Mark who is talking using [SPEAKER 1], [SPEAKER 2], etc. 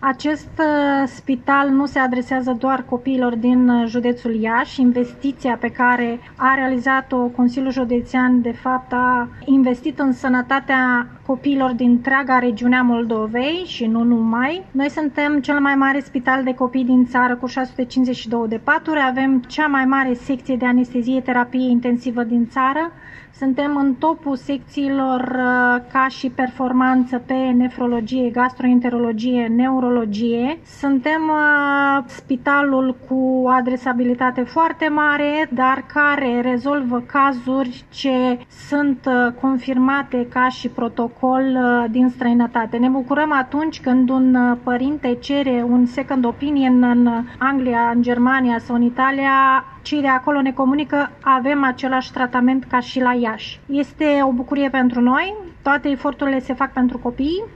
[SPEAKER 1] Acest spital nu se adresează doar copiilor din județul Iași. Investiția pe care a realizat-o Consiliul Județean, de fapt, a investit în sănătatea copiilor din întreaga regiune a Moldovei și nu numai. Noi suntem cel mai mare spital de copii din țară cu 652 de paturi, avem cea mai mare secție de anestezie terapie intensivă din țară. Suntem în topul secțiilor ca și performanță pe nefrologie, gastroenterologie, neurologie. Suntem spitalul cu adresabilitate foarte mare, dar care rezolvă cazuri ce sunt confirmate ca și protocol din străinătate. Ne bucurăm atunci când un părinte cere un second opinion în Anglia, în Germania sau în Italia. Cei de acolo ne comunică, avem același tratament ca și la Iași. Este o bucurie pentru noi, toate eforturile se fac pentru copii.